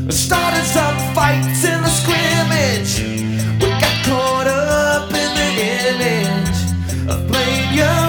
Started some fights in the scrimmage. We got caught up in the image of playing young.